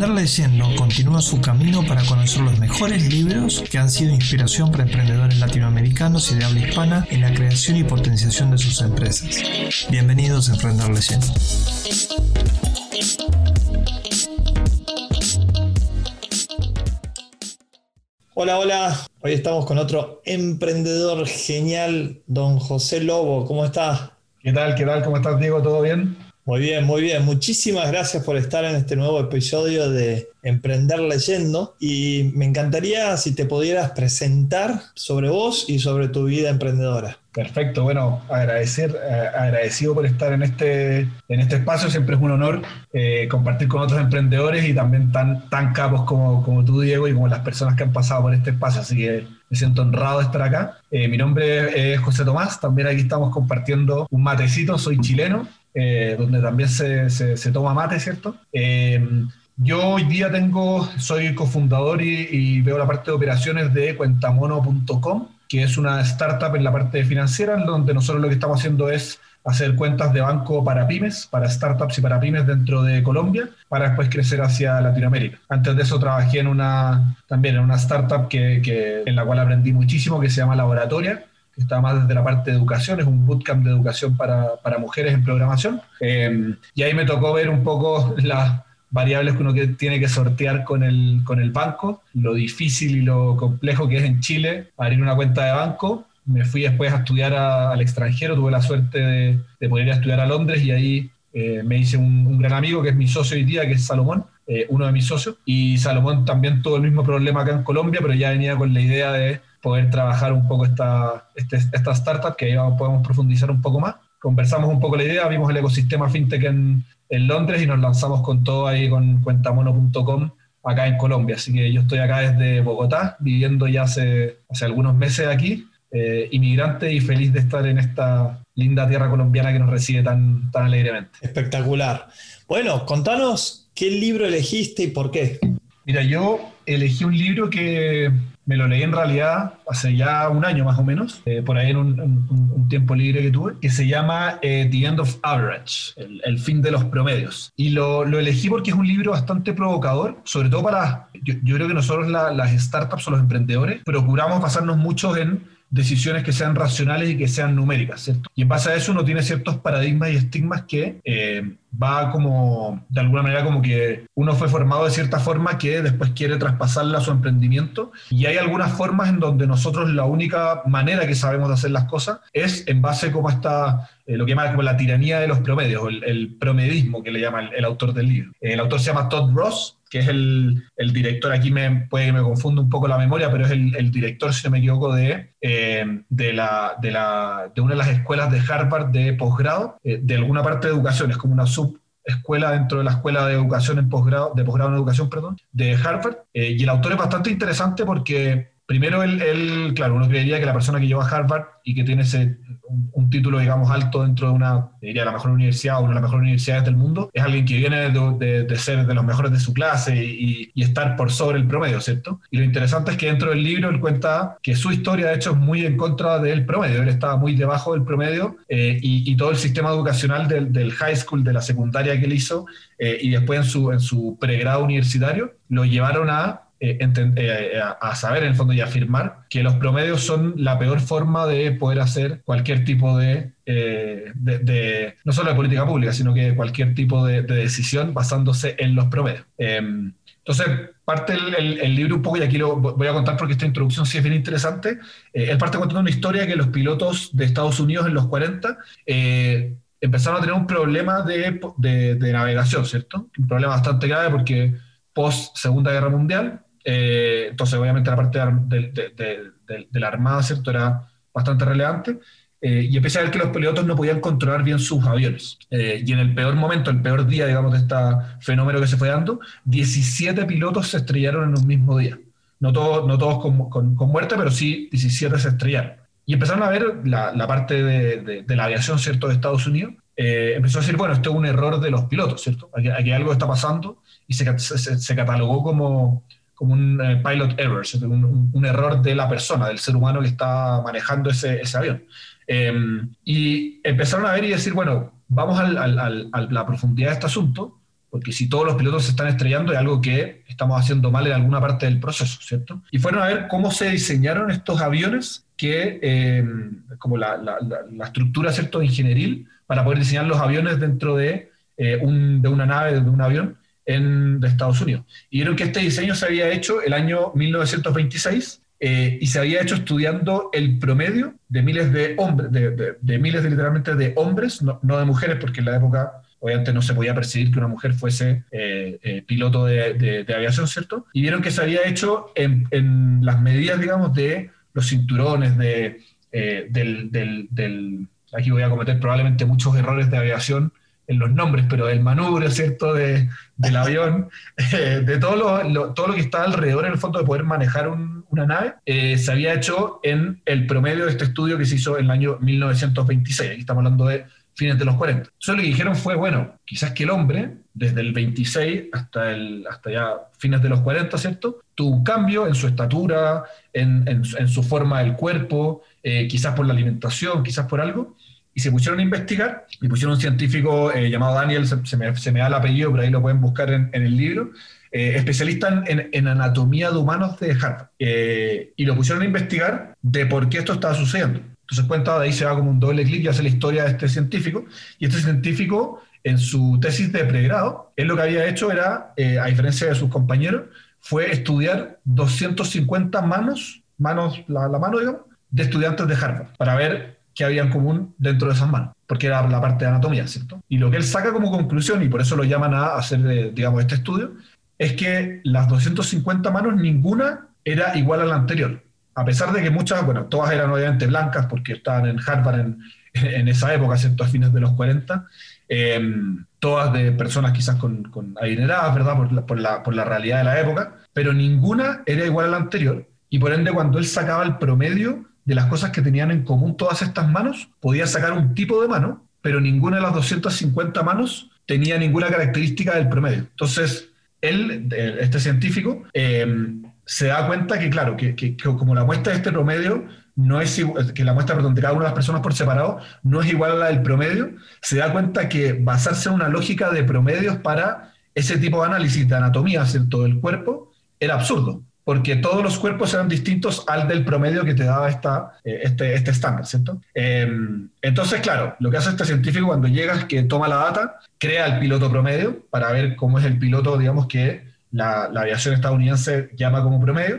Emprender Leyendo continúa su camino para conocer los mejores libros que han sido inspiración para emprendedores latinoamericanos y de habla hispana en la creación y potenciación de sus empresas. Bienvenidos a Emprender Leyendo. Hola, hoy estamos con otro emprendedor genial, don José Lobo. ¿Cómo está? ¿Qué tal? ¿Cómo estás, Diego? ¿Todo bien? Muy bien. Muchísimas gracias por estar en este nuevo episodio de Emprender Leyendo y me encantaría si te pudieras presentar sobre vos y sobre tu vida emprendedora. Perfecto, bueno, agradecido por estar en este espacio, siempre es un honor compartir con otros emprendedores y también tan capos como tú, Diego, y como las personas que han pasado por este espacio, así que me siento honrado de estar acá. Mi nombre es José Tomás, también aquí estamos compartiendo un matecito, soy chileno, donde también se toma mate, ¿cierto? Yo hoy día soy cofundador y veo la parte de operaciones de Cuentamono.com, que es una startup en la parte financiera, en donde nosotros lo que estamos haciendo es hacer cuentas de banco para pymes, para startups y para pymes dentro de Colombia, para después crecer hacia Latinoamérica. Antes de eso trabajé también en una startup en la cual aprendí muchísimo, que se llama Laboratoria, que está más desde la parte de educación, es un bootcamp de educación para mujeres en programación. Y ahí me tocó ver un poco las variables que uno tiene que sortear con el banco, lo difícil y lo complejo que es en Chile abrir una cuenta de banco. Me fui después a estudiar al extranjero, tuve la suerte de poder ir a estudiar a Londres y ahí me hice un gran amigo que es mi socio hoy día, que es Salomón, uno de mis socios. Y Salomón también tuvo el mismo problema acá en Colombia, pero ya venía con la idea de poder trabajar un poco esta startup, que ahí podemos profundizar un poco más. Conversamos un poco la idea, vimos el ecosistema fintech en Londres y nos lanzamos con todo ahí con Cuentamono.com acá en Colombia. Así que yo estoy acá desde Bogotá, viviendo ya hace algunos meses aquí, inmigrante y feliz de estar en esta linda tierra colombiana que nos recibe tan alegremente. Espectacular. Bueno, contanos qué libro elegiste y por qué. Mira, yo elegí un libro que me lo leí en realidad hace ya un año más o menos, por ahí en un tiempo libre que tuve, que se llama The End of Average, el fin de los promedios. Y lo elegí porque es un libro bastante provocador, sobre todo yo creo que nosotros las startups o los emprendedores procuramos basarnos mucho en decisiones que sean racionales y que sean numéricas, ¿cierto? Y en base a eso uno tiene ciertos paradigmas y estigmas que va como, de alguna manera, como que uno fue formado de cierta forma que después quiere traspasarla a su emprendimiento, y hay algunas formas en donde nosotros la única manera que sabemos de hacer las cosas es en base como esta, lo que llama como la tiranía de los promedios, o el promedismo que le llama el autor del libro. El autor se llama Todd Ross, que es el director, aquí puede que me confunda un poco la memoria, pero es el director, si no me equivoco, de una de las escuelas de Harvard de posgrado, de alguna parte de educación, es como una subescuela dentro de la escuela de educación de posgrado en educación, de Harvard. Y el autor es bastante interesante porque primero claro, uno creería que la persona que lleva a Harvard y que tiene un título, digamos, alto dentro de la mejor universidad o una de las mejores universidades del mundo, es alguien que viene de ser de los mejores de su clase y estar por sobre el promedio, ¿cierto? Y lo interesante es que dentro del libro él cuenta que su historia, de hecho, es muy en contra del promedio. Él estaba muy debajo del promedio y todo el sistema educacional del high school, de la secundaria que él hizo, y después en su pregrado universitario, lo llevaron a saber en el fondo y afirmar que los promedios son la peor forma de poder hacer cualquier tipo de no solo de política pública, sino que cualquier tipo de decisión basándose en los promedios. Entonces, parte el libro un poco, y aquí lo voy a contar porque esta introducción sí es bien interesante. Él parte contando una historia que los pilotos de Estados Unidos en los 40 empezaron a tener un problema de navegación, ¿cierto? Un problema bastante grave porque post Segunda Guerra Mundial, entonces obviamente la parte de la Armada, ¿cierto?, era bastante relevante, y empieza a ver que los pilotos no podían controlar bien sus aviones, y en el peor momento, el peor día, digamos, de este fenómeno que se fue dando, 17 pilotos se estrellaron en un mismo día, no todos con muerte, pero sí 17 se estrellaron, y empezaron a ver la parte de la aviación, ¿cierto?, de Estados Unidos. Empezó a decir, bueno, esto es un error de los pilotos, ¿cierto? Aquí algo está pasando, y se catalogó como un pilot error, ¿cierto? Un error de la persona, del ser humano que está manejando ese avión. Y empezaron a ver y decir, bueno, vamos a la profundidad de este asunto, porque si todos los pilotos se están estrellando es algo que estamos haciendo mal en alguna parte del proceso, ¿cierto? Y fueron a ver cómo se diseñaron estos aviones, como la estructura, ¿cierto?, ingenieril, para poder diseñar los aviones dentro de una nave, de un avión de Estados Unidos. Y vieron que este diseño se había hecho el año 1926, y se había hecho estudiando el promedio de miles de hombres, de miles de, literalmente, de hombres, no de mujeres, porque en la época obviamente no se podía percibir que una mujer fuese piloto de aviación, ¿cierto? Y vieron que se había hecho en las medidas, digamos, de los cinturones, aquí voy a cometer probablemente muchos errores de aviación en los nombres, pero del manubrio, ¿cierto?, del avión, de todo lo que está alrededor, en el fondo, de poder manejar una nave, se había hecho en el promedio de este estudio que se hizo en el año 1926. Aquí estamos hablando de fines de los 40. Entonces lo que dijeron fue, bueno, quizás que el hombre, desde el 26 hasta ya fines de los 40, ¿cierto?, tuvo un cambio en su estatura, en su forma del cuerpo, quizás por la alimentación, quizás por algo, y se pusieron a investigar, y pusieron un científico llamado Daniel, se me da el apellido, pero ahí lo pueden buscar en el libro, especialista en anatomía de humanos de Harvard, y lo pusieron a investigar de por qué esto estaba sucediendo. Entonces cuenta, de ahí se va como un doble clic y hace la historia de este científico, y este científico, en su tesis de pregrado, él lo que había hecho era, a diferencia de sus compañeros, fue estudiar 250 manos, la mano, digamos, de estudiantes de Harvard, para ver qué había en común dentro de esas manos, porque era la parte de anatomía, ¿cierto? Y lo que él saca como conclusión, y por eso lo llaman a hacer, digamos, este estudio, es que las 250 manos, ninguna era igual a la anterior, a pesar de que muchas, bueno, todas eran obviamente blancas, porque estaban en Harvard en esa época, ¿cierto?, a fines de los 40, todas de personas quizás con adineradas, ¿verdad?, por la realidad de la época, pero ninguna era igual a la anterior, y por ende cuando él sacaba el promedio de las cosas que tenían en común todas estas manos, podía sacar un tipo de mano, pero ninguna de las 250 manos tenía ninguna característica del promedio. Entonces, este científico, se da cuenta que, claro, que como la muestra de este promedio no es igual, que la muestra, perdón, de cada una de las personas por separado no es igual a la del promedio, se da cuenta que basarse en una lógica de promedios para ese tipo de análisis de anatomía, ¿cierto?, del cuerpo, era absurdo, porque todos los cuerpos eran distintos al del promedio que te daba este estándar, ¿cierto? Entonces, claro, lo que hace este científico cuando llega es que toma la data, crea el piloto promedio para ver cómo es el piloto, digamos, que la aviación estadounidense llama como promedio,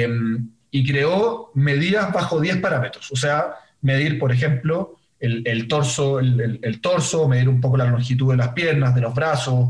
y creó medidas bajo 10 parámetros, o sea, medir, por ejemplo, el torso, medir un poco la longitud de las piernas, de los brazos,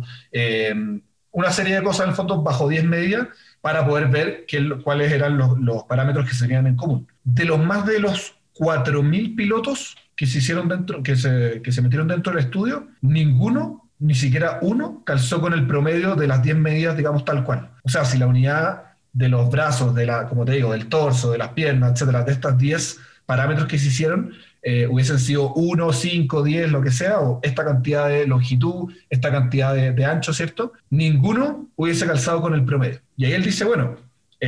una serie de cosas en el fondo bajo 10 medidas, para poder ver cuáles eran los parámetros que se tenían en común. De los más de los 4.000 pilotos que se hicieron que se metieron dentro del estudio, ninguno, ni siquiera uno, calzó con el promedio de las 10 medidas, digamos, tal cual. O sea, si la unidad de los brazos, como te digo, del torso, de las piernas, etcétera, de estas 10 parámetros que se hicieron, hubiesen sido 1, 5, 10, lo que sea, o esta cantidad de longitud, esta cantidad de ancho, ¿cierto? Ninguno hubiese calzado con el promedio. Y ahí él dice, bueno,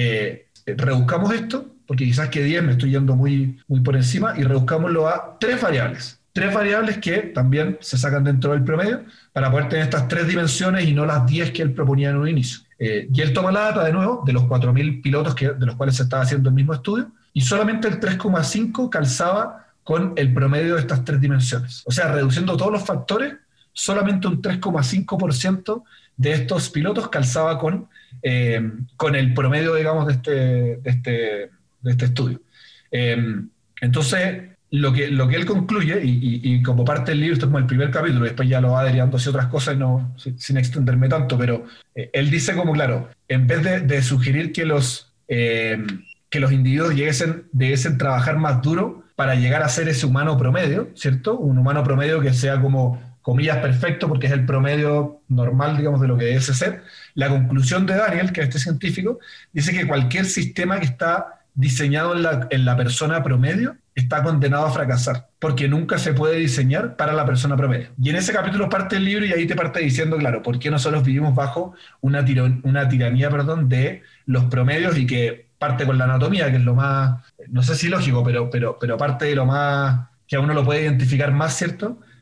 rebuscamos esto, porque quizás que 10 me estoy yendo muy, muy por encima, y rebuscámoslo a 3 variables. 3 variables que también se sacan dentro del promedio para poder tener estas 3 dimensiones y no las 10 que él proponía en un inicio. Y él toma la data de nuevo de los 4.000 pilotos de los cuales se estaba haciendo el mismo estudio, y solamente el 3,5 calzaba con el promedio de estas 3 dimensiones. O sea, reduciendo todos los factores, solamente un 3,5% de estos pilotos calzaba con el promedio, digamos, de este estudio. Entonces, lo que él concluye, y como parte del libro, esto es como el primer capítulo, después ya lo va derivando hacia otras cosas, sin extenderme tanto, pero él dice como, claro, en vez de sugerir que los individuos debiesen trabajar más duro para llegar a ser ese humano promedio, ¿cierto? Un humano promedio que sea como, comillas, perfecto, porque es el promedio normal, digamos, de lo que debe ser. La conclusión de Daniel, que es este científico, dice que cualquier sistema que está diseñado en la persona promedio está condenado a fracasar, porque nunca se puede diseñar para la persona promedio. Y en ese capítulo parte el libro y ahí te parte diciendo, claro, por qué nosotros vivimos bajo una tiranía, de los promedios, y que parte con la anatomía, que es lo más, no sé si lógico, pero parte de lo más que a uno lo puede identificar más, ¿cierto?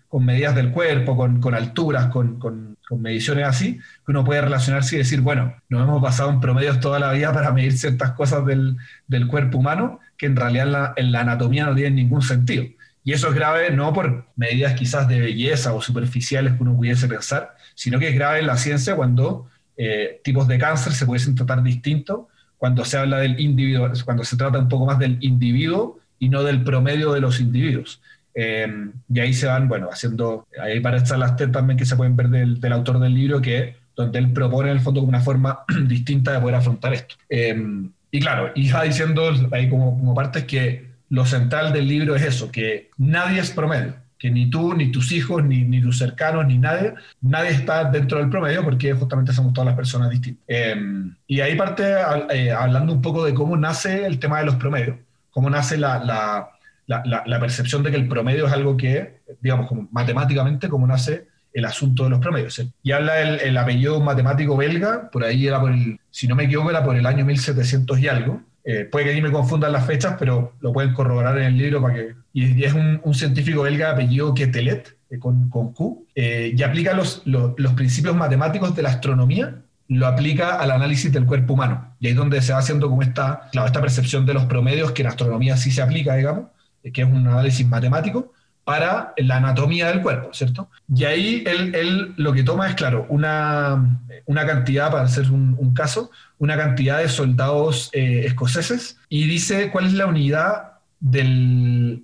con medidas del cuerpo, con alturas, con mediciones así, que uno puede relacionarse y decir, bueno, nos hemos basado en promedios toda la vida para medir ciertas cosas del cuerpo humano que en realidad en la anatomía no tienen ningún sentido. Y eso es grave no por medidas quizás de belleza o superficiales que uno pudiese pensar, sino que es grave en la ciencia cuando tipos de cáncer se pudiesen tratar distintos, cuando se habla del individuo, cuando se trata un poco más del individuo y no del promedio de los individuos. Y ahí se van, bueno, haciendo, ahí para estar las TED también que se pueden ver del autor del libro, donde él propone en el fondo una forma distinta de poder afrontar esto. Y claro, y va diciendo ahí como partes que lo central del libro es eso, que nadie es promedio, que ni tú, ni tus hijos, ni tus cercanos, ni nadie está dentro del promedio porque justamente somos todas las personas distintas. Y ahí parte hablando un poco de cómo nace el tema de los promedios, cómo nace la percepción de que el promedio es algo que, digamos, como matemáticamente, cómo nace el asunto de los promedios, ¿sí? Y habla el apellido de un matemático belga, por ahí era si no me equivoco, era por el año 1700 y algo. Puede que ahí me confundan las fechas, pero lo pueden corroborar en el libro para que... Y es un científico belga de apellido Quetelet, con Q, y aplica los principios matemáticos de la astronomía, lo aplica al análisis del cuerpo humano. Y ahí es donde se va haciendo como esta percepción de los promedios, que en astronomía sí se aplica, digamos, que es un análisis matemático, para la anatomía del cuerpo, ¿cierto? Y ahí él lo que toma es, claro, una cantidad, para hacer un caso, una cantidad de soldados escoceses, y dice cuál es la unidad del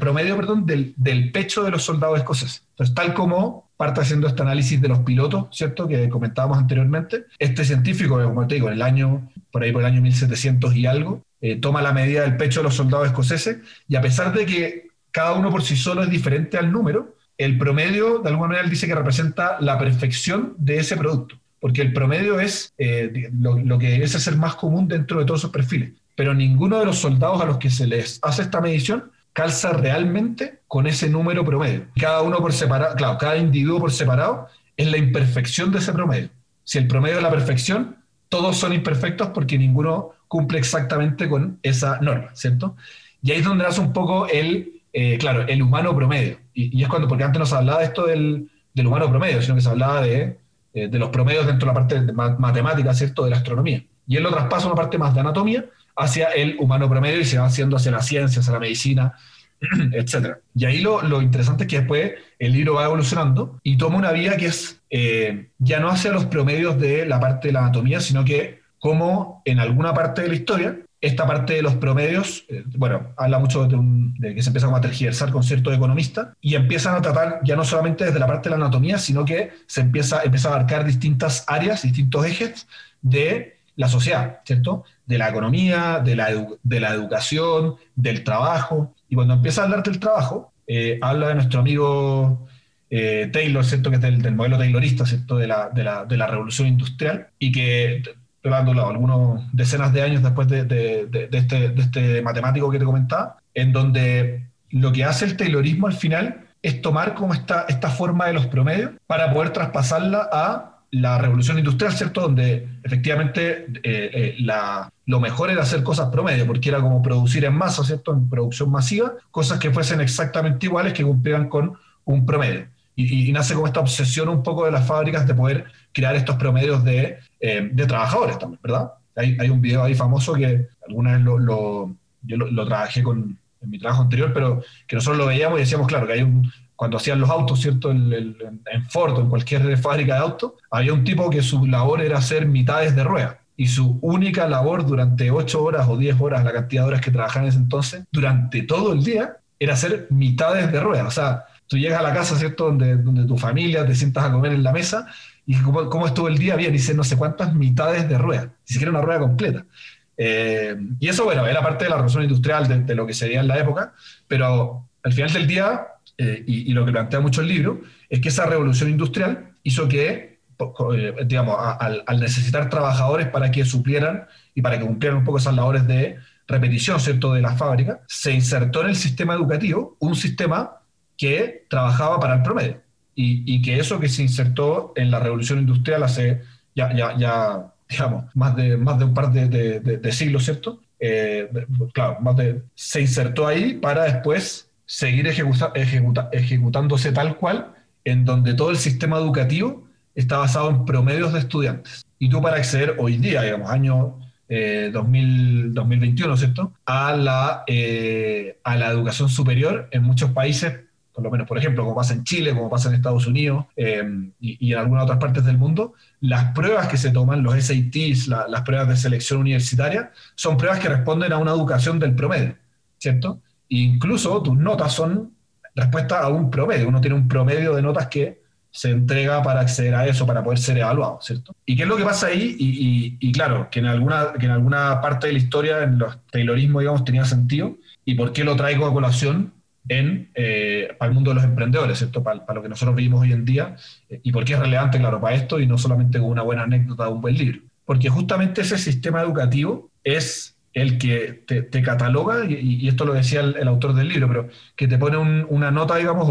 pecho de los soldados escoceses. Entonces, tal como parte haciendo este análisis de los pilotos, ¿cierto?, que comentábamos anteriormente, este científico, como te digo, por el año 1700 y algo, toma la medida del pecho de los soldados escoceses, y a pesar de que cada uno por sí solo es diferente al número, el promedio, de alguna manera, él dice que representa la perfección de ese producto, porque el promedio es lo que debe ser más común dentro de todos esos perfiles, pero ninguno de los soldados a los que se les hace esta medición calza realmente con ese número promedio. Cada uno por separado, claro, cada individuo por separado es la imperfección de ese promedio. Si el promedio es la perfección, todos son imperfectos porque ninguno cumple exactamente con esa norma, ¿cierto? Y ahí es donde nace un poco el humano promedio. Y es porque antes no se hablaba de esto del humano promedio, sino que se hablaba de los promedios dentro de la parte de matemática, ¿cierto?, de la astronomía. Y él lo traspasa una parte más de anatomía hacia el humano promedio y se va haciendo hacia la ciencia, hacia la medicina, etc. Y ahí lo interesante es que después el libro va evolucionando y toma una vía que es ya no hacia los promedios de la parte de la anatomía, sino que como en alguna parte de la historia, esta parte de los promedios, habla mucho de que se empieza a tergiversar con ciertos economistas y empiezan a tratar ya no solamente desde la parte de la anatomía, sino que se empieza a abarcar distintas áreas, distintos ejes de la sociedad, ¿cierto? De la economía, de la educación, del trabajo. Y cuando empieza a hablar del trabajo, habla de nuestro amigo Taylor, ¿cierto?, que es del modelo taylorista, ¿cierto?, de la revolución industrial, y que, hablando algunos decenas de años después de este matemático que te comentaba, en donde lo que hace el taylorismo al final es tomar como esta forma de los promedios para poder traspasarla a la revolución industrial, ¿cierto?, donde efectivamente lo mejor era hacer cosas promedio, porque era como producir en masa, ¿cierto?, en producción masiva, cosas que fuesen exactamente iguales, que cumplieran con un promedio. Y nace como esta obsesión un poco de las fábricas de poder crear estos promedios de trabajadores también, ¿verdad? Hay un video ahí famoso que alguna vez yo lo trabajé en mi trabajo anterior, pero que nosotros lo veíamos y decíamos, claro, que cuando hacían los autos, ¿cierto?, en Ford o en cualquier fábrica de autos, había un tipo que su labor era hacer mitades de rueda. Y su única labor durante 8 horas o 10 horas, la cantidad de horas que trabajaba en ese entonces, durante todo el día, era hacer mitades de rueda. O sea, tú llegas a la casa, ¿cierto?, donde tu familia, te sientas a comer en la mesa, y ¿cómo estuvo el día? Bien, hice no sé cuántas mitades de rueda, ni siquiera una rueda completa. Y eso, era parte de la revolución industrial, de lo que sería en la época, pero al final del día, y lo que plantea mucho el libro, es que esa revolución industrial hizo que, al necesitar trabajadores para que suplieran y para que cumplieran un poco esas labores de repetición, ¿cierto?, de la fábrica, se insertó en el sistema educativo un sistema que trabajaba para el promedio. Y que eso que se insertó en la revolución industrial hace ya digamos, más de un par de siglos, ¿cierto? Se insertó ahí para después seguir ejecutándose tal cual, en donde todo el sistema educativo está basado en promedios de estudiantes. Y tú para acceder hoy día, digamos, año 2021, ¿cierto? A la educación superior en muchos países, por lo menos, por ejemplo, como pasa en Chile, como pasa en Estados Unidos y en algunas otras partes del mundo, las pruebas que se toman, los SATs, las pruebas de selección universitaria, son pruebas que responden a una educación del promedio, ¿cierto? E incluso tus notas son respuesta a un promedio. Uno tiene un promedio de notas que se entrega para acceder a eso, para poder ser evaluado, ¿cierto? ¿Y qué es lo que pasa ahí? Y claro, que en alguna parte de la historia, en los taylorismos, digamos, tenía sentido. ¿Y por qué lo traigo a colación para el mundo de los emprendedores, ¿cierto? Para lo que nosotros vivimos hoy en día. ¿Y por qué es relevante, claro, para esto y no solamente con una buena anécdota de un buen libro? Porque justamente ese sistema educativo es el que te cataloga, y esto lo decía el autor del libro, pero que te pone una nota, digamos, o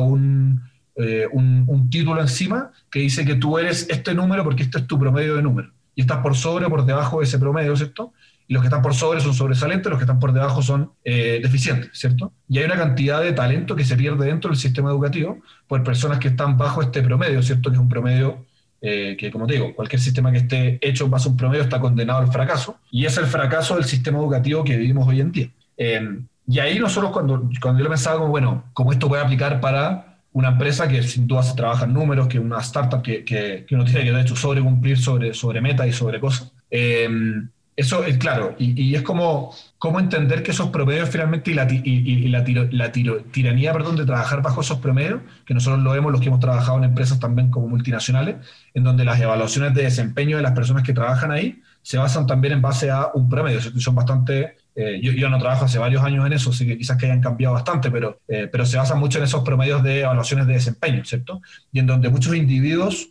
un título encima que dice que tú eres este número porque este es tu promedio de número. Y estás por sobre o por debajo de ese promedio, ¿cierto? Y los que están por sobre son sobresalientes, los que están por debajo son deficientes, ¿cierto? Y hay una cantidad de talento que se pierde dentro del sistema educativo por personas que están bajo este promedio, ¿cierto? Que es un promedio que, como te digo, cualquier sistema que esté hecho en base a un promedio está condenado al fracaso. Y es el fracaso del sistema educativo que vivimos hoy en día. Y ahí nosotros, cuando yo lo pensaba como, bueno, ¿cómo esto puede aplicar para una empresa que sin duda se trabaja en números, que una startup que uno tiene que, de hecho, sobrecumplir sobre metas y sobre cosas? Eso es claro, y es como entender que esos promedios finalmente y la tiranía, perdón, de trabajar bajo esos promedios, que nosotros lo vemos los que hemos trabajado en empresas también como multinacionales, en donde las evaluaciones de desempeño de las personas que trabajan ahí se basan también en base a un promedio. Son bastante, yo no trabajo hace varios años en eso, así que quizás que hayan cambiado bastante, pero se basan mucho en esos promedios de evaluaciones de desempeño, ¿cierto? Y en donde muchos individuos,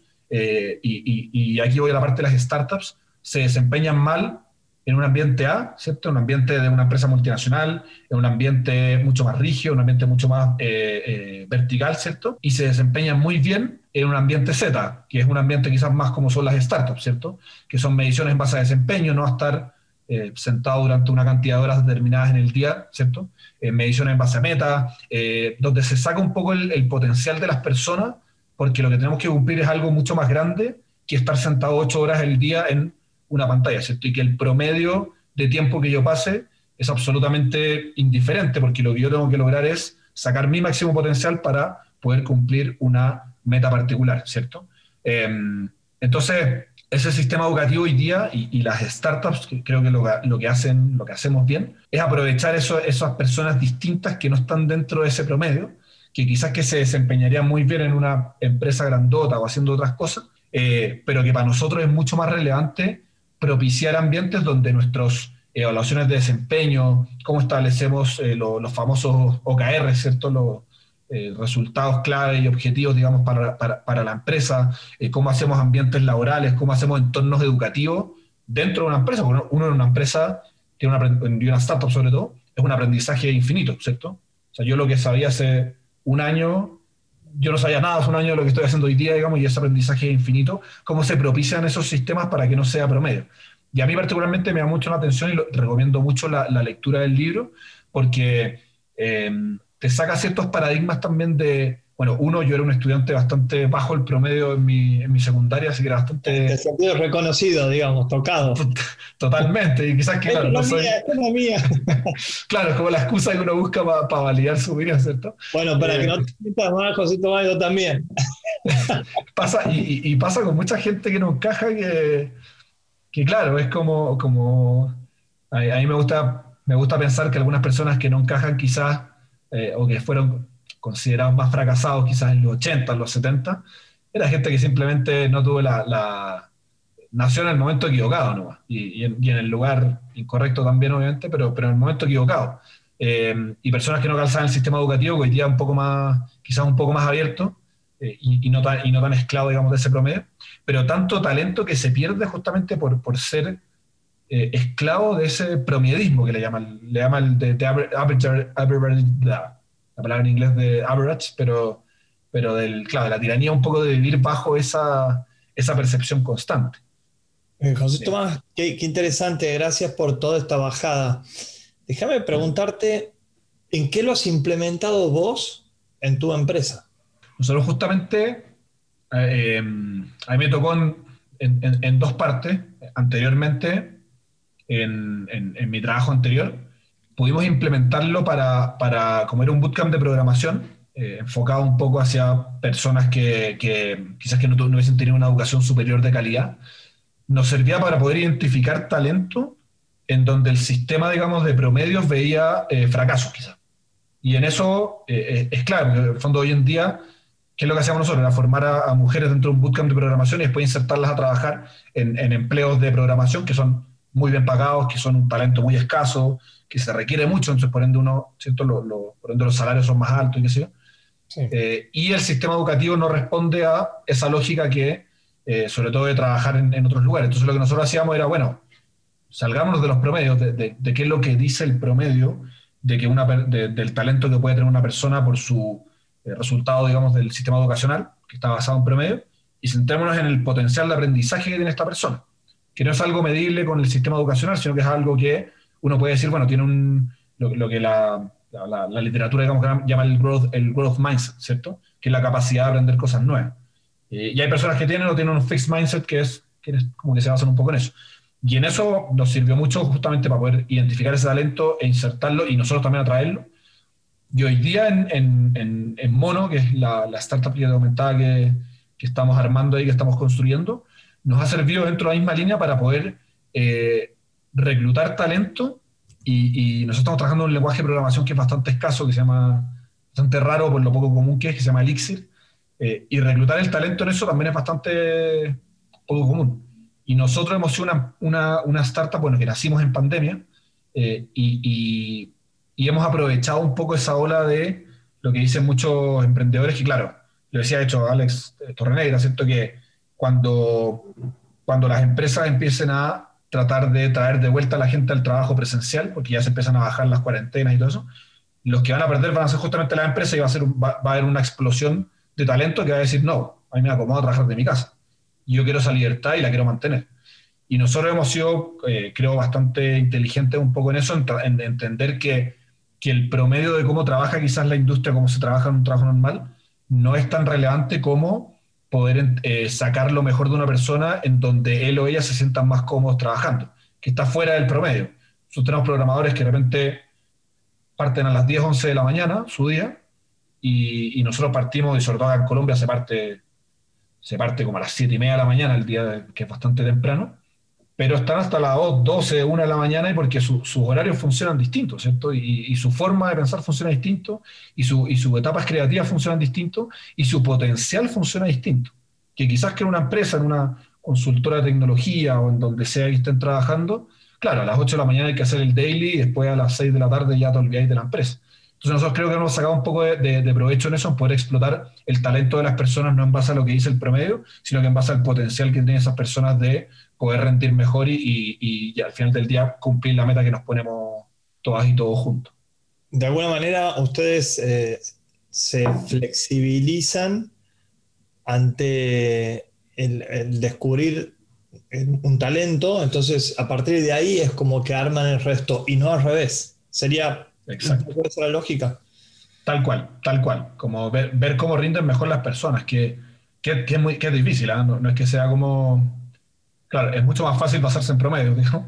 y aquí voy a la parte de las startups, se desempeñan mal en un ambiente A, ¿cierto? En un ambiente de una empresa multinacional, en un ambiente mucho más rígido, un ambiente mucho más vertical, ¿cierto? Y se desempeñan muy bien en un ambiente Z, que es un ambiente quizás más como son las startups, ¿cierto? Que son mediciones en base a desempeño, no a estar sentado durante una cantidad de horas determinadas en el día, ¿cierto? Mediciones en base a meta, donde se saca un poco el potencial de las personas, porque lo que tenemos que cumplir es algo mucho más grande que estar sentado 8 horas al día en una pantalla, ¿cierto? Y que el promedio de tiempo que yo pase es absolutamente indiferente, porque lo que yo tengo que lograr es sacar mi máximo potencial para poder cumplir una meta particular, ¿cierto? Entonces, ese sistema educativo hoy día y las startups, que creo que lo que hacemos bien, es aprovechar esas personas distintas que no están dentro de ese promedio, que quizás que se desempeñarían muy bien en una empresa grandota o haciendo otras cosas, pero que para nosotros es mucho más relevante propiciar ambientes donde nuestras evaluaciones de desempeño, cómo establecemos los famosos OKR, ¿cierto? Los resultados clave y objetivos, digamos, para la empresa, cómo hacemos ambientes laborales, cómo hacemos entornos educativos dentro de una empresa. Porque uno en una empresa, y una startup sobre todo, es un aprendizaje infinito, ¿cierto? O sea, yo lo que sabía hace un año, yo no sabía nada hace un año de lo que estoy haciendo hoy día, digamos, y ese aprendizaje es infinito, cómo se propician esos sistemas para que no sea promedio. Y a mí particularmente me da mucho la atención y recomiendo mucho la lectura del libro, porque te saca ciertos paradigmas también de, bueno, yo era un estudiante bastante bajo el promedio en mi secundaria, así que era bastante... Te sentido reconocido, digamos, tocado. Totalmente, y quizás que, claro, no soy... Esta es la mía. Claro, es como la excusa que uno busca para validar su opinión, ¿cierto? Bueno, para que no te sientas mal, José Tomás, yo también. Pasa con mucha gente que no encaja, que claro, es como a mí me gusta pensar que algunas personas que no encajan quizás, o que fueron considerados más fracasados quizás en los 80, en los 70, era gente que simplemente no tuvo nació en el momento equivocado nomás, y en el lugar incorrecto también, obviamente, pero en el momento equivocado. Y personas que no calzaban el sistema educativo, que hoy día quizás un poco más abierto, y no tan esclavo, digamos, de ese promedio, pero tanto talento que se pierde justamente por ser esclavo de ese promediismo que le llaman de average, la palabra en inglés de average, pero claro, de la tiranía un poco de vivir bajo esa percepción constante. José Tomás, qué interesante, gracias por toda esta bajada. Déjame preguntarte, ¿En qué lo has implementado vos en tu empresa? Nosotros justamente, a mí me tocó en dos partes. Anteriormente, en mi trabajo anterior, pudimos implementarlo como era un bootcamp de programación, enfocado un poco hacia personas que quizás que no hubiesen tenido una educación superior de calidad. Nos servía para poder identificar talento en donde el sistema, digamos, de promedios veía fracasos, quizás. Y en eso es claro, porque en el fondo hoy en día, ¿qué es lo que hacíamos nosotros? Era formar a mujeres dentro de un bootcamp de programación y después insertarlas a trabajar en empleos de programación que son muy bien pagados, que son un talento muy escaso, que se requiere mucho, entonces por ende uno, ¿cierto? Por ende los salarios son más altos y qué sé yo. Sí. Y el sistema educativo no responde a esa lógica que, sobre todo de trabajar en otros lugares. Entonces lo que nosotros hacíamos era, bueno, salgámonos de los promedios, de qué es lo que dice el promedio, del talento que puede tener una persona por su resultado, digamos, del sistema educacional, que está basado en promedio, y centrémonos en el potencial de aprendizaje que tiene esta persona, que no es algo medible con el sistema educacional, sino que es algo que uno puede decir, bueno, tiene lo que la literatura, digamos, llama el growth mindset, ¿cierto? Que es la capacidad de aprender cosas nuevas. Y hay personas que tienen o tienen un fixed mindset que es como que se basan un poco en eso. Y en eso nos sirvió mucho justamente para poder identificar ese talento e insertarlo y nosotros también atraerlo. Y hoy día en Mono, que es la startup realidad aumentada que estamos armando y que estamos construyendo, nos ha servido dentro de la misma línea para poder reclutar talento y nosotros estamos trabajando en un lenguaje de programación que es bastante escaso, que se llama, bastante raro por lo poco común que se llama Elixir, y reclutar el talento en eso también es bastante poco común. Y nosotros hemos sido una startup, bueno, que nacimos en pandemia y hemos aprovechado un poco esa ola de lo que dicen muchos emprendedores, que claro, lo decía de hecho Alex Torrenegra, ¿cierto? Que cuando las empresas empiecen a tratar de traer de vuelta a la gente al trabajo presencial, porque ya se empiezan a bajar las cuarentenas y todo eso, los que van a perder van a ser justamente las empresas y va a haber una explosión de talento que va a decir, no, a mí me acomoda trabajar de mi casa. Y yo quiero esa libertad y la quiero mantener. Y nosotros hemos sido, creo, bastante inteligentes un poco en eso, en entender que el promedio de cómo trabaja quizás la industria, cómo se trabaja en un trabajo normal, no es tan relevante como poder sacar lo mejor de una persona en donde él o ella se sientan más cómodos trabajando, que está fuera del promedio. Nosotros tenemos programadores que de repente parten a las 10, 11 de la mañana, su día, y nosotros partimos, y sobre todo acá en Colombia se parte como a las 7:30 de la mañana, el día que es bastante temprano, pero están hasta las 2, 12, 1 de la mañana y porque sus horarios funcionan distintos, ¿cierto? Y su forma de pensar funciona distinto, y sus etapas creativas funcionan distinto, y su potencial funciona distinto. Que quizás que en una empresa, en una consultora de tecnología o en donde sea que estén trabajando, claro, a las 8 de la mañana hay que hacer el daily y después a las 6 de la tarde ya te olvidáis de la empresa. Entonces nosotros creo que hemos sacado un poco de provecho en eso, en poder explotar el talento de las personas no en base a lo que dice el promedio, sino que en base al potencial que tienen esas personas de poder rendir mejor y al final del día cumplir la meta que nos ponemos todas y todos juntos. De alguna manera ustedes se flexibilizan ante el descubrir un talento, entonces a partir de ahí es como que arman el resto y no al revés. Sería... Exacto. ¿Cuál es la lógica? Tal cual. Como ver cómo rinden mejor las personas, que es difícil, ¿eh? No es que sea como... Claro, es mucho más fácil basarse en promedio, digamos.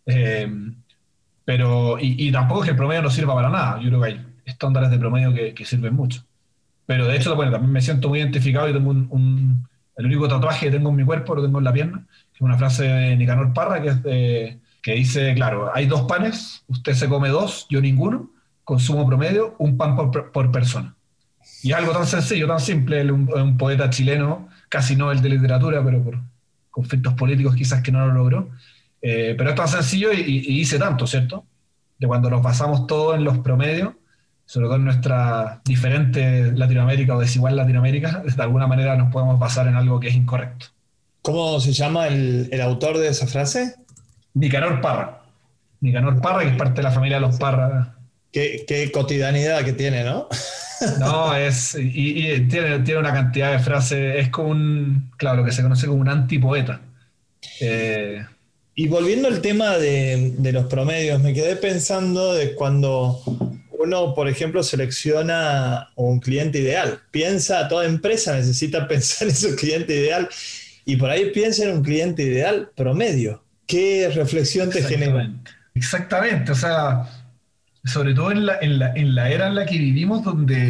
Pero tampoco es que el promedio no sirva para nada. Yo creo que hay estándares de promedio que sirven mucho. Pero de hecho, bueno, también me siento muy identificado y tengo el único tatuaje que tengo en mi cuerpo lo tengo en la pierna, que es una frase de Nicanor Parra, que dice, claro, hay 2 panes, usted se come 2, yo ninguno, consumo promedio, un pan por persona. Y es algo tan sencillo, tan simple, un poeta chileno, casi Nobel de literatura, pero por conflictos políticos quizás que no lo logró. Pero es tan sencillo y dice tanto, ¿cierto? De cuando nos basamos todos en los promedios, sobre todo en nuestra diferente Latinoamérica o desigual Latinoamérica, de alguna manera nos podemos basar en algo que es incorrecto. ¿Cómo se llama el autor de esa frase? Nicanor Parra, que es parte de la familia de los Parra. Qué cotidianidad que tiene, ¿no? No, tiene una cantidad de frases, es como claro, lo que se conoce como un antipoeta. Y volviendo al tema de los promedios, me quedé pensando de cuando uno, por ejemplo, selecciona un cliente ideal. Toda empresa necesita pensar en su cliente ideal y por ahí piensa en un cliente ideal promedio. ¿Qué reflexión te genera? Exactamente, o sea, sobre todo en la era en la que vivimos,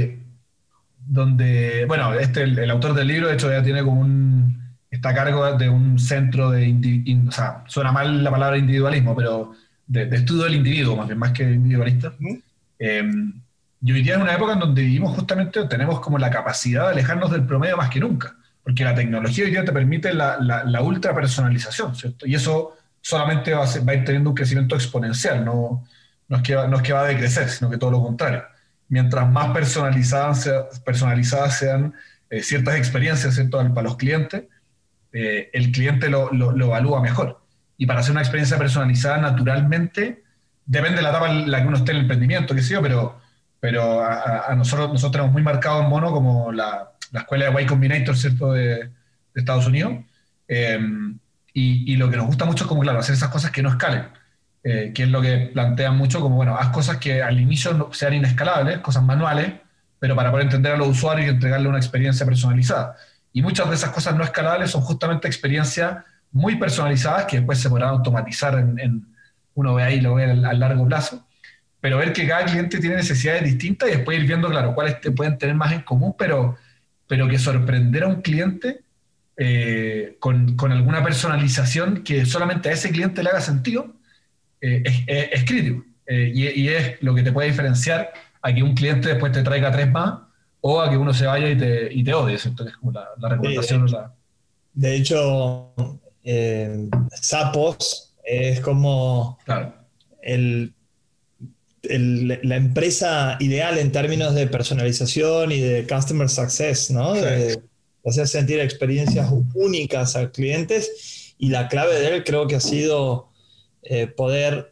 donde bueno, el autor del libro, de hecho, ya tiene como está a cargo de un centro o sea, suena mal la palabra individualismo, pero de estudio del individuo, más que individualista. Eh, y hoy día es una época en donde vivimos justamente, tenemos como la capacidad de alejarnos del promedio más que nunca, porque la tecnología hoy día te permite la ultra personalización, ¿cierto? Y eso solamente va a ir teniendo un crecimiento exponencial, no es que va a decrecer, sino que todo lo contrario. Mientras más personalizadas sean ciertas experiencias, ¿cierto?, para los clientes, el cliente lo evalúa mejor. Y para hacer una experiencia personalizada, naturalmente, depende de la etapa en la que uno esté en el emprendimiento, qué sé yo, pero a nosotros tenemos muy marcado en mono como la escuela de Y Combinator, ¿cierto?, de Estados Unidos. Y lo que nos gusta mucho es como, claro, hacer esas cosas que no escalen, que es lo que plantean mucho como, bueno, haz cosas que al inicio no sean inescalables, cosas manuales, pero para poder entender a los usuarios y entregarle una experiencia personalizada. Y muchas de esas cosas no escalables son justamente experiencias muy personalizadas que después se podrán automatizar uno ve ahí, lo ve al largo plazo, pero ver que cada cliente tiene necesidades distintas y después ir viendo, claro, cuáles te pueden tener más en común, pero que sorprender a un cliente con alguna personalización que solamente a ese cliente le haga sentido, es crítico. Y es lo que te puede diferenciar a que un cliente después te traiga 3 más o a que uno se vaya y te odie, ¿cierto? Que es como la recomendación. De hecho, Zappos es como claro, la empresa ideal en términos de personalización y de customer success, ¿no? Sí. De hacer sentir experiencias únicas a clientes, y la clave de él creo que ha sido poder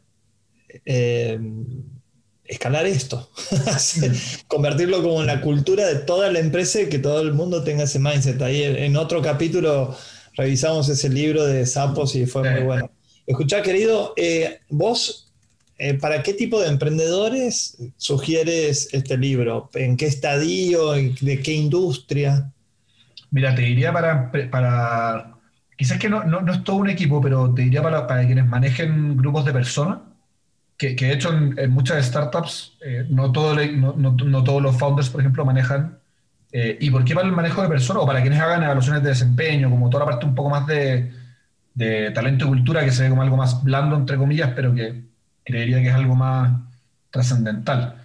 escalar esto, convertirlo como en la cultura de toda la empresa y que todo el mundo tenga ese mindset. Ahí en otro capítulo revisamos ese libro de Zappos y fue muy bueno. Escuchá, querido, vos, ¿para qué tipo de emprendedores sugieres este libro? ¿En qué estadio? ¿De qué industria? Mira, te diría para quizás que no es todo un equipo, pero te diría para quienes manejen grupos de personas, que de hecho en muchas startups no todos los founders, por ejemplo, manejan. ¿Y por qué para el manejo de personas? O para quienes hagan evaluaciones de desempeño, como toda la parte un poco más de talento y cultura, que se ve como algo más blando, entre comillas, pero que creería que es algo más trascendental.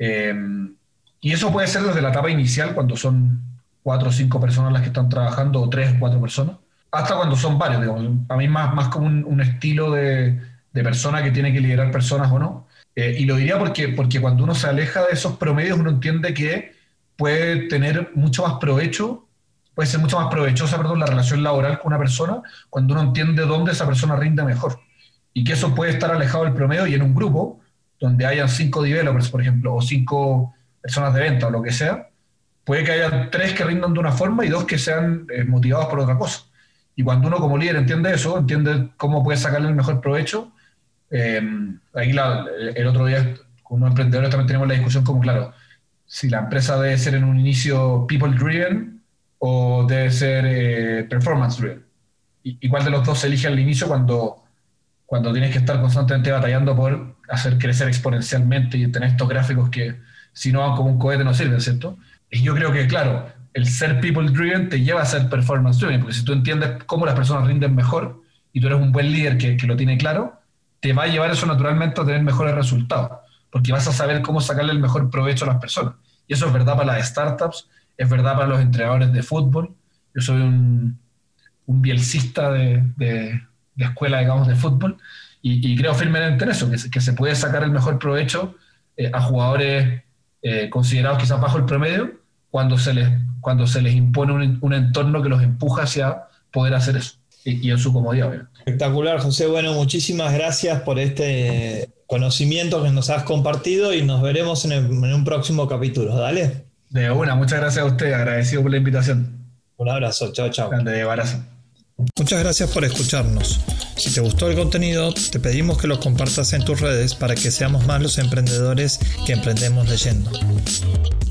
Y eso puede ser desde la etapa inicial, cuando son 4 o 5 personas las que están trabajando, o 3 o 4 personas, hasta cuando son varios, digamos. A mí más como un estilo de persona que tiene que liderar personas o no. Y lo diría porque cuando uno se aleja de esos promedios, uno entiende que puede tener mucho más provecho, puede ser mucho más provechosa, la relación laboral con una persona cuando uno entiende dónde esa persona rinde mejor. Y que eso puede estar alejado del promedio, y en un grupo donde hayan 5 developers, por ejemplo, o 5 personas de venta o lo que sea, puede que haya 3 que rindan de una forma y 2 que sean motivados por otra cosa. Y cuando uno como líder entiende eso, entiende cómo puede sacarle el mejor provecho. Aquí el otro día con unos emprendedores también tenemos la discusión como, claro, si la empresa debe ser en un inicio people driven o debe ser performance driven. ¿Y cuál de los dos se elige al inicio cuando tienes que estar constantemente batallando por hacer crecer exponencialmente y tener estos gráficos que si no van como un cohete no sirven, ¿cierto? Y yo creo que, claro, el ser people driven te lleva a ser performance driven, porque si tú entiendes cómo las personas rinden mejor y tú eres un buen líder que lo tiene claro, te va a llevar eso naturalmente a tener mejores resultados, porque vas a saber cómo sacarle el mejor provecho a las personas. Y eso es verdad para las startups, es verdad para los entrenadores de fútbol. Yo soy un bielcista de escuela, digamos, de fútbol, y creo firmemente en eso, que se puede sacar el mejor provecho a jugadores considerados quizás bajo el promedio cuando se les impone un entorno que los empuja hacia poder hacer eso, y en su comodidad, obviamente. Espectacular, José. Bueno, muchísimas gracias por este conocimiento que nos has compartido, y nos veremos en un próximo capítulo. Dale. De una, muchas gracias a usted, agradecido por la invitación. Un abrazo, chao, chao. Grande, abrazo. Muchas gracias por escucharnos. Si te gustó el contenido, te pedimos que lo compartas en tus redes para que seamos más los emprendedores que emprendemos leyendo.